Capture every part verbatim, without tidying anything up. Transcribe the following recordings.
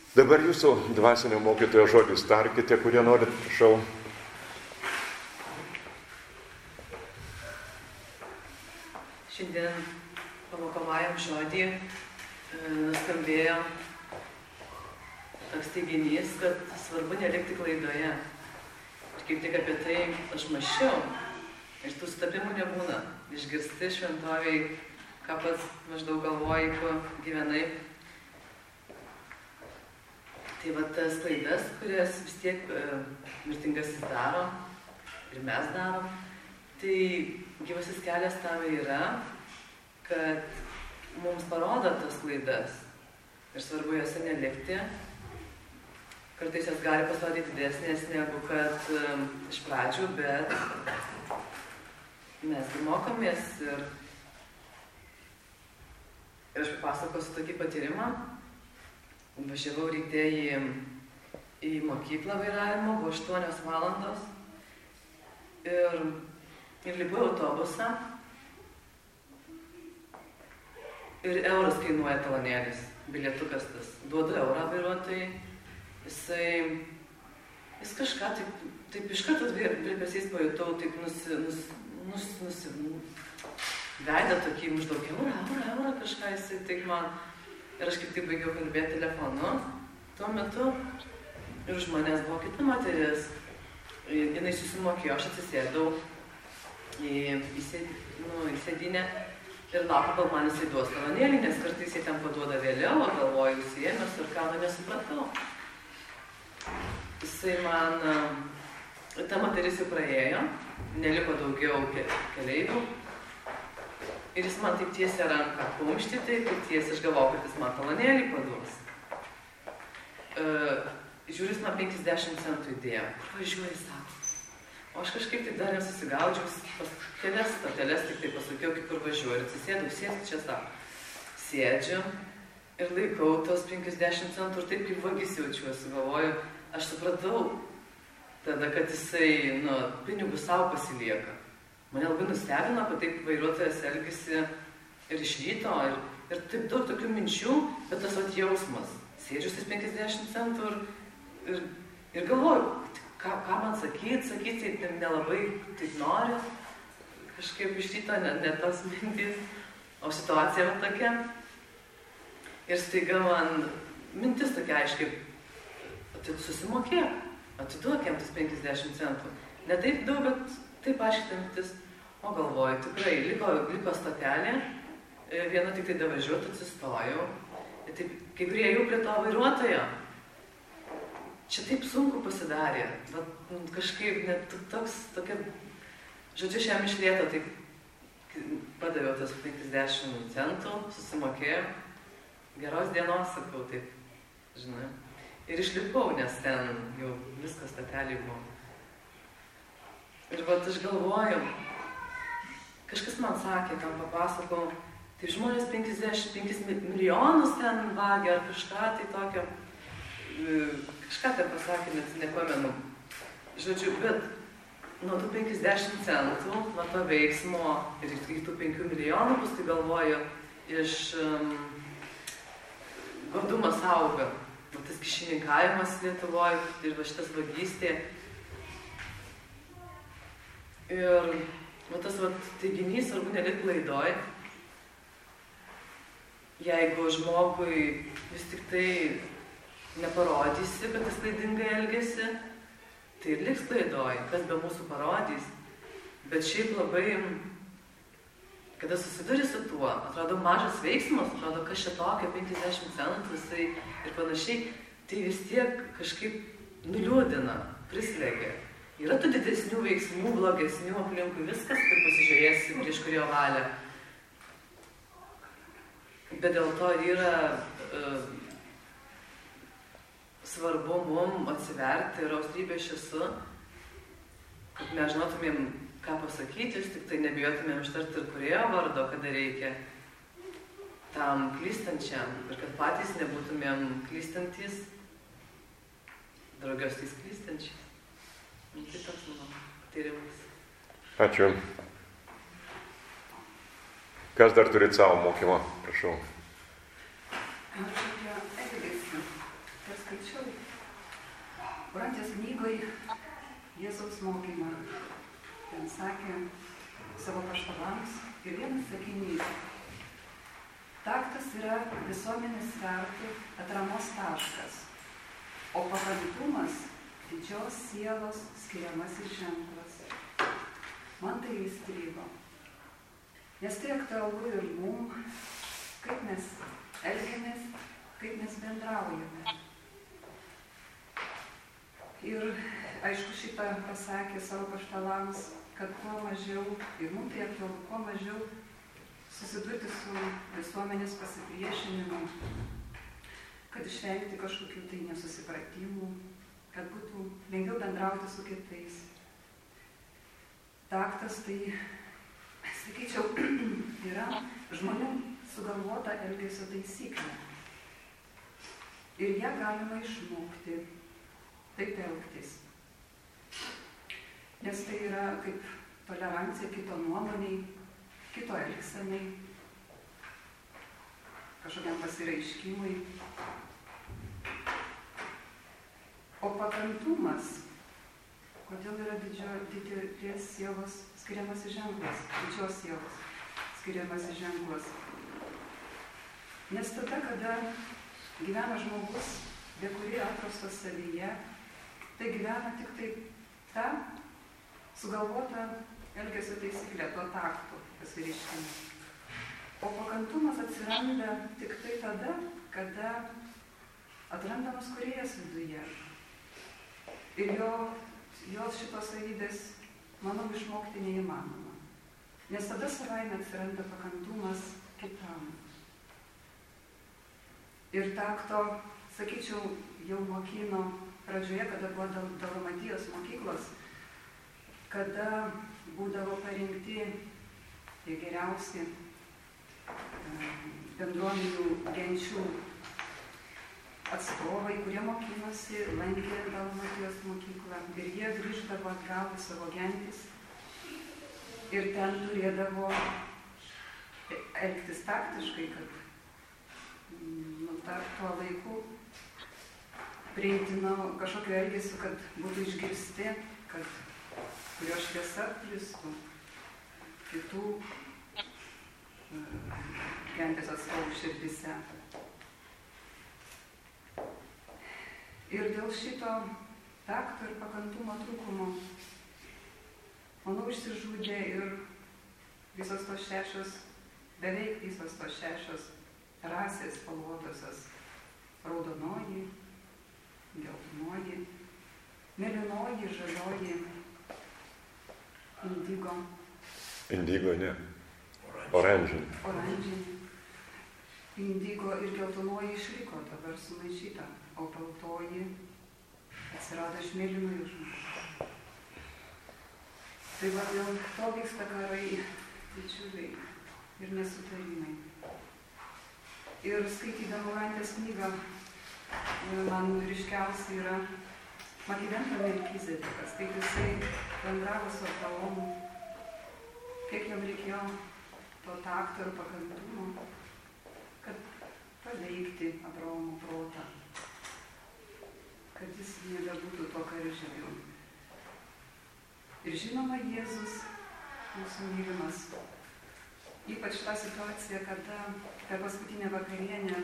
Dabar jūsų dvasinio mokytojo žodis tarkite, kurie norit, prašau. Šiandien pamokomajam žodį nuskambėjo toks teiginys, kad svarbu nelikti klaidoje. Ir kaip tik apie tai aš mąsčiau. Ir tų sutapimų nebūna. Išgirsti šventoviai, ką pats maždaug galvoji, kuo gyvenai. Tai va tas klaidas, kurias vis tiek e, mirtingasis daro ir mes darom, tai gyvasis kelias tam yra, kad mums parodo tas klaidas ir svarbu jose nelikti. Kartais jas gali pasirodyti didesnės negu kad e, iš pradžių, bet mes mokomės ir, ir aš papasakosiu tokį patyrimą. Važiavau ryte į, į mokyklą vairavimo, buvo aštuonios valandos ir, ir lipau autobusą ir euras kainuoja talonėlis, bilietukas tas. Duodu eurą vairuotojai, jisai, jis kažką taip, taip iš karto virpesiais pajutau, taip nusi, nus, nus, nusi, veidą tokį maždaug eurą, eurą, eurą kažką jisai taip man. Ir aš kaip tik baigiau kalbėti telefonu tuo metu ir už manęs buvo kita moteris. Jinai susimokėjo, aš atsisėdau į, į, sėd, nu, į sėdinę ir laukiu, kol man jisai duos talonėlį, nes kartais jie ten paduoda vėliau, o galvoju užsiėmęs ir ką, nu nesupratau. Jisai man, ta moteris jau praėjo, neliko daugiau keleivių. Ir jis man taip tiesia ranką kumštį, taip tiesiai, aš galvoju, kad jis man talonėlį paduos. Uh, žiūris, man penkiasdešimt centų įdėjo. Kur važiuoji, sako. O aš kažkaip taip dar nesusigaudžiau, pas kelias stateles tik tai pasakiau, kaip kur važiuoju. Ir atsisėdau, sėsk čia, sako. Sėdžiu ir laikau tos penkiasdešimt centų ir taip kaip vagis jaučiuosi, galvoju. Aš supratau tada, kad jisai, nu, pinigų savo pasilieka. Mane labai nustebino, kad taip vairuotojas elgisi ir iš ryto, ir, ir taip daug tokių minčių, bet tas vat jausmas. Sėdžiu tais penkiasdešimt centų ir, ir, ir galvoju, ką, ką man sakyti, sakyti, tai nelabai taip noriu. Kažkaip iš ryto ne, ne tas mintis, o situacija va tokia. Ir staiga man mintis tokia aiškiai, susimokėk, atiduokiam tas penkiasdešimt centų. Ne taip daug, bet taip aiškiai mintis, o galvoju, tikrai, liko, liko stotelė, viena tik tai davažiuoti, atsistojau. Ir taip, kai kurie jau prie to vairuotojo, čia taip sunku pasidarė, bet kažkaip net toks, tokia, žodžiu, šiam išlėto, taip padaviau tas penkiasdešimt centų, susimokėjau, geros dienos, sakau, taip, žinai. Ir išlipau, nes ten jau viskas stotelė buvo. Ir vat aš galvoju, kažkas man sakė, tam papasakau, tai žmonės penkiasdešimt penkis milijonus ten vagia ar kažką tai tokio, kažką ten pasakė, net nepamenu. Žodžiu, bet nuo tų penkiasdešimt centų, nuo to veiksmo ir iki tų penkių milijonų, paskui galvoju, iš um, godumas auga. Va tas kišininkavimas Lietuvoje ir va šitas vagystė. Ir va tas va teiginys, svarbu nelikti klaidoj. Jeigu žmogui vis tik tai neparodysi, kad jis klaidingai elgiasi, tai ir liks klaidoj, kas be mūsų parodys. Bet šiaip labai, kada susiduri su tuo, atrodo mažas veiksmas, atrodo, kas čia tokia, penkiasdešimt centų, visai ir panašiai, tai vis tiek kažkaip nuliūdina, prislegia. Yra tų didesnių veiksmų, blogesnių aplinkui, viskas, kaip pasižiūrėsi, prieš kurio valią. Bet dėl to yra uh, svarbu mum atsiverti ir austrybė aš esu, kad mes žinotumėm, ką pasakyti, tik tai nebijotumėm ištarti ir kurėjo vardo, kada reikia tam klystančiam ir kad patys nebūtumėm klystantys, draugios tais klystančiais. Tai toks mano patyrimas. Ačiū. Kas dar turit savo mokymą? Prašau. Aš apie elgesį. Tas skaičiau Brandės knygoje Jėzaus mokymą. Ten sakė savo apaštalams ir vienas sakinys. Taktas yra visuomenės svertų atramos taškas, o pakantumas didžios sielos skiriamasis ženklas. Man tai įstrigo. Nes tai aktualu ir mum, kaip mes elgiamės, kaip mes bendraujame. Ir aišku, šitą pasakė savo apaštalams, kad kuo mažiau, ir mums tai aktualu, kuo mažiau susidurti su visuomenės pasipriešinimu, kad išvengti kažkokių tai nesusipratimų, kad būtų lengviau bendrauti su kitais. Taktas tai, sakyčiau, yra žmonių sugalvota elgesio taisyklė. Ir ją galima išmokti, taip elgtis. Nes tai yra kaip tolerancija kito nuomoniai, kito elgsenai, kažkokiam pasireiškimui. O pakantumas, kodėl yra didelės sielos skiriamasis ženklas, didžios sielos skiriamasis ženklas. Nes tada, kada gyvena žmogus, be kurį atrastas savyje, tai gyvena tik tai ta sugalvota elgesio taisyklė, to takto pasireiškimas. O pakantumas atsiranda tik tai tada, kada atrandamas kūrėjas viduje. Ir jo, jos šitos savybės, manau, išmokti neįmanoma. Nes tada savaime atsiranda pakantumas kitam. Ir takto, sakyčiau, jau mokino pradžioje, kada buvo Dalomatijos mokyklos, kada būdavo parinkti tie geriausi bendruomenių genčių atstovai, kurie mokinosi, lankė Dalomatijos mokyklą. Ir jie grįždavo atgal į savo gentis ir ten turėdavo elgtis taktiškai, kad nu, ta, tuo laiku priimtino kažkokio elgesio, kad būtų išgirsti, kad kurio šviesa plistų kitų gentės atstovų širdise. Ir dėl šito takto ir pakantumo trūkumo, manau, išsižudė ir visos tos šešios, beveik visos tos šešios rasės spalvotosios: raudonoji, geltonoji, mėlynoji, žalioji, indigo. Indigo, ne. Oranžinė. Oranžinė. Indigo ir geltonoji išliko dabar sumaišyta, o baltoji atsirado iš mėlynųjų žmonių. Tai va dėl to vyksta karai didžiuliai ir nesutarimai. Ir skaitydama Brandės knygą, man ryškiausiai yra Makidento Melkizedekas, kaip jisai bendravo su Abraomu, kiek jam reikėjo to takto ir pakantumo, kad paveikti Abraomo protą, kad jis nebebūtų to karžygiu. Ir žinoma, Jėzus, mūsų mylimas, ypač tą situaciją, kada per paskutinę vakarienę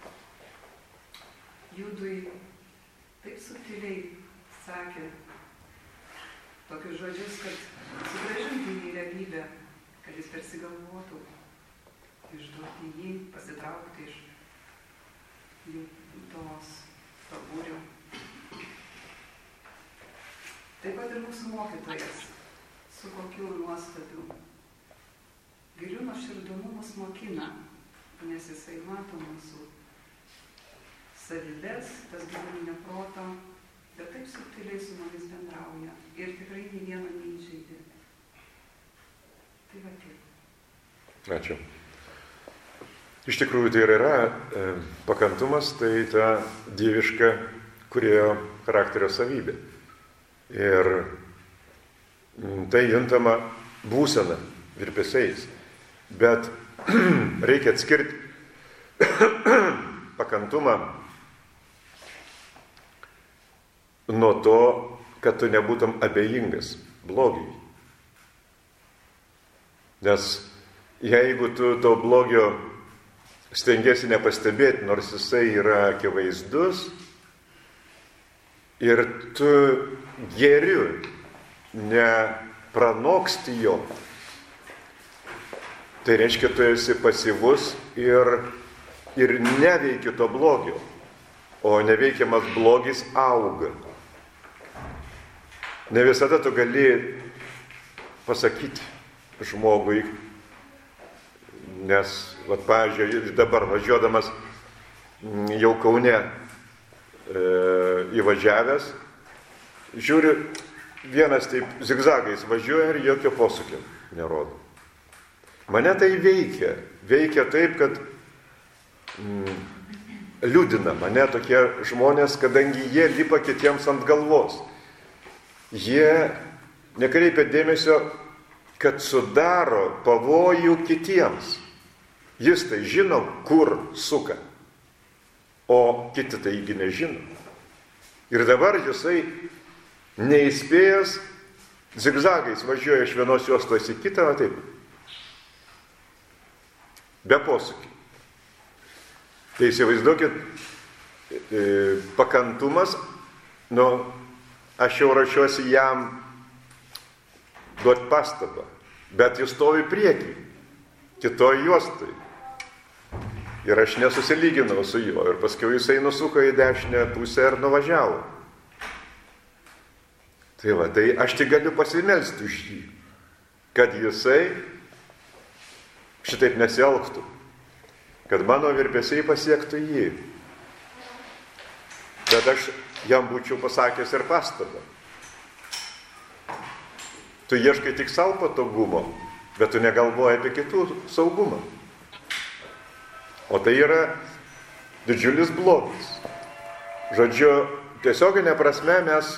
Judui taip subtiliai sakė tokius žodžius, kad sugrąžinti jį į realybę, kad jis persigalvotų, išduoti jį, pasitraukti iš jų tos to būrio. Taip pat ir mūsų mokytojas, su kokiu nuostabiu giliu nuoširdumu mus mokina, nes jisai mato mūsų savybės, tas gyvulinio proto, bet taip subtiliai su mumis bendrauja ir tikrai nei vieno neįžeidė. Tai va taip. Ačiū. Iš tikrųjų, tai ir yra e, pakantumas, tai ta dieviška kūrėjo charakterio savybė. Ir tai juntama būsena virpesiais. Bet reikia atskirti pakantumą nuo to, kad tu nebūtum abejingas blogiui. Nes jeigu tu to blogio stengiasi nepastebėti, nors jisai yra akivaizdus, ir tu geriu nepranoksti jo, tai reiškia, tu esi pasyvus ir, ir neveiki to blogio, o neveikiamas blogis auga. Ne visada tu gali pasakyti žmogui, nes, vat, pavyzdžiui, dabar važiuodamas jau Kaune e, įvažiavęs, žiūriu, vienas taip zigzagais važiuoja ir jokio posūkio nerodo. Mane tai veikia. Veikia taip, kad mm, liūdina mane tokie žmonės, kadangi jie lipa kitiems ant galvos. Jie nekreipia dėmesio, kad sudaro pavojų kitiems. Jis tai žino, kur suka, o kiti taigi nežino. Ir dabar jisai neįspėjęs zigzagais važiuoja iš vienos juostos į kitą, o taip, be posūkį. Tai įsivaizduokit, pakantumas, nu, aš jau rašiuosi jam duoti pastabą, bet jis stovi priekį, kitoj juostoj. Ir aš nesusilyginau su juo, ir paskui jisai nusuko į dešinę pusę ir nuvažiavo. Tai va, tai aš tik galiu pasimelsti už jį, kad jisai šitaip nesielgtų, kad mano virpesiai pasiektų jį. Bet aš jam būčiau pasakęs ir pastabą. Tu ieškai tik savo patogumo, bet tu negalvoji apie kitų saugumą. O tai yra didžiulis blogis. Žodžiu, tiesioginė prasme mes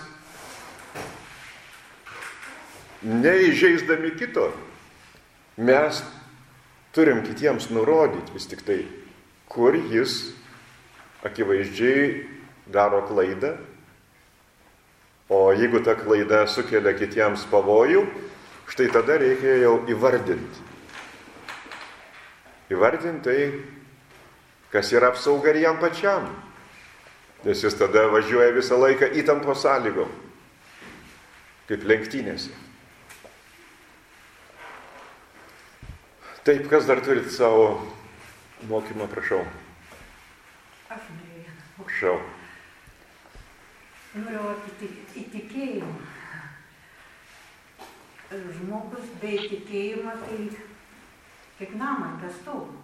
neįžeisdami kito, mes turim kitiems nurodyti vis tik tai, kur jis akivaizdžiai daro klaidą, o jeigu ta klaida sukelia kitiems pavojų, štai tada reikia jau įvardinti. Įvardinti tai, kas yra apsauga ir jam pačiam, nes jis tada važiuoja visą laiką įtampos sąlygom, kaip lenktynėse. Taip, kas dar turit savo mokymą, prašau. Aš norėjau. Prašau. Noriu įtikėjimą. Žmogus be įtikėjimo, tai kaip namas be stovų.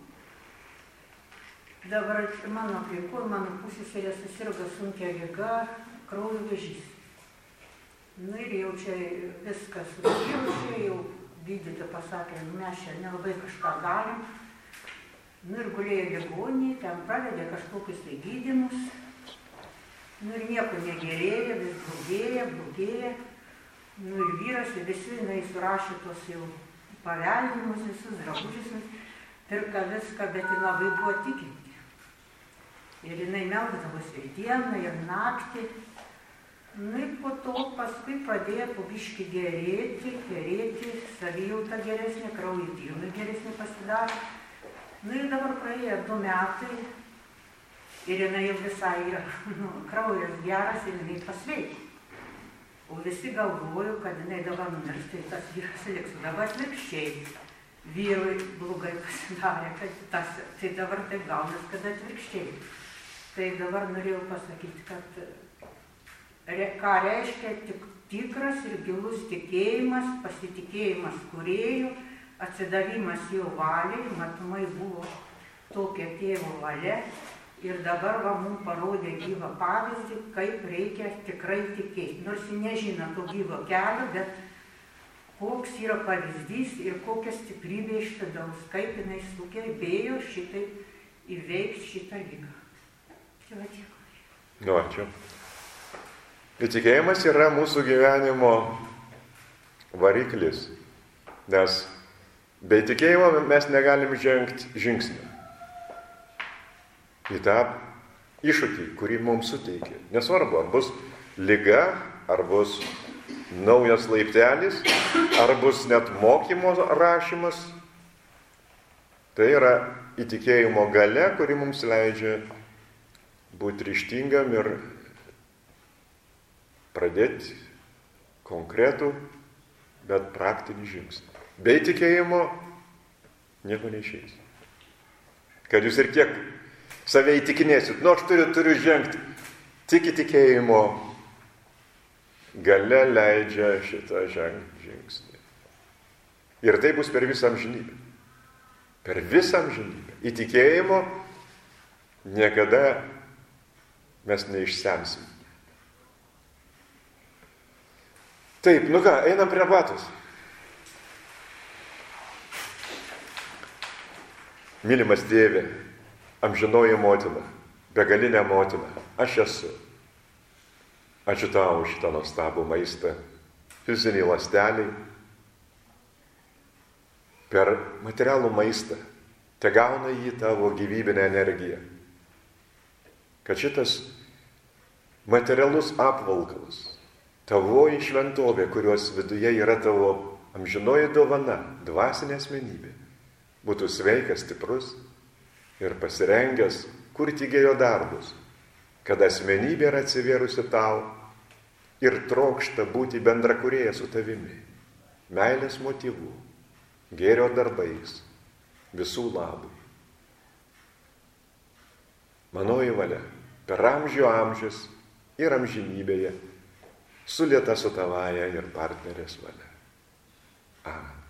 Dabar mano aplinkoj, mano pusseserė susirgo sunkia liga, kraujo vėžys. Nu ir jau čia viskas susijusi, jau gydytoja pasakė, mes čia nelabai kažką galim. Nu ir gulėjo ligoninėje, ten pravedė kažkokius tai gydymus. Nu ir nieko negerėja, vis blogėja, blogėja. Nu ir vyras, ir visi, jinai surašė tos jau paveldinimus, visus drabužius, pirka viską, bet ji labai buvo tikinti. Ir jinai melsdavosi ir dieną, ir naktį. Nu ir po to paskui pradėjo po biškį gerėti, gerėti, savijauta geresnė, kraujo tyrimai geresnė pasidarė. Nu ir dabar praėjo du metai ir jinai jau visai yra, nu, kraujas geras ir jinai pasveiko. O visi galvoju, kad jinai dabar numirs, tai tas vyras liks. Dabar atvirkščiai. Vyrui blogai pasidarė, kad tas, tai dabar taip gaunas, kad atvirkščiai. Tai dabar norėjau pasakyti, kad re, ką reiškia tik tikras ir gilus tikėjimas, pasitikėjimas kūrėjų, atsidavimas jo valiai, matomai buvo tokia tėvo valia. Ir dabar va, mums parodė gyvą pavyzdį, kaip reikia tikrai tikėti. Nors jis nežino to gyvo kelio, bet koks yra pavyzdys ir kokia stiprybė iš vidaus, kaip jinai sugebėjo šitaip įveikti šitą lygą. Tai va tiek. Nu, ačiū. Tikėjimas yra mūsų gyvenimo variklis, nes be tikėjimo mes negalim žengti žingsnį į tą iššūkį, kurį mums suteikė. Nesvarbu, ar bus liga, ar bus naujas laiptelis, ar bus net mokymo rašymas. Tai yra įtikėjimo galia, kuri mums leidžia būti ryžtingam ir pradėti konkretų, bet praktinį žingsnį. Be tikėjimo nieko neišeis. Kad jūs ir kiek save įtikinėsit, nu aš turiu, turiu žengti, tik įtikėjimo galia leidžia šitą žengti žingsnį. Ir tai bus per visą amžinybę. Per visą amžinybę. Įtikėjimo niekada mes neišsemsim. Taip, nu ką, einam prie batos. Mylimas Tėve, amžinoji motina, begalinė motina, aš esu. Ačiū tau už šitą nuostabų maistą, fizinį ląstelį. Per materialų maistą te gauna jį tavo gyvybinę energiją. Kad šitas materialus apvalkalas, tavoji šventovė, kurios viduje yra tavo amžinoji dovana, dvasinė asmenybė, būtų sveikas, stiprus ir pasirengęs kurti gėrio darbus, kad asmenybė yra atsivėrusi tau ir trokšta būti bendrakūrėja su tavimi, meilės motyvų, gėrio darbais, visų labui. Manoji valia per amžių amžius ir amžinybėje sulieta su tavaja ir partnerės valia. Amen.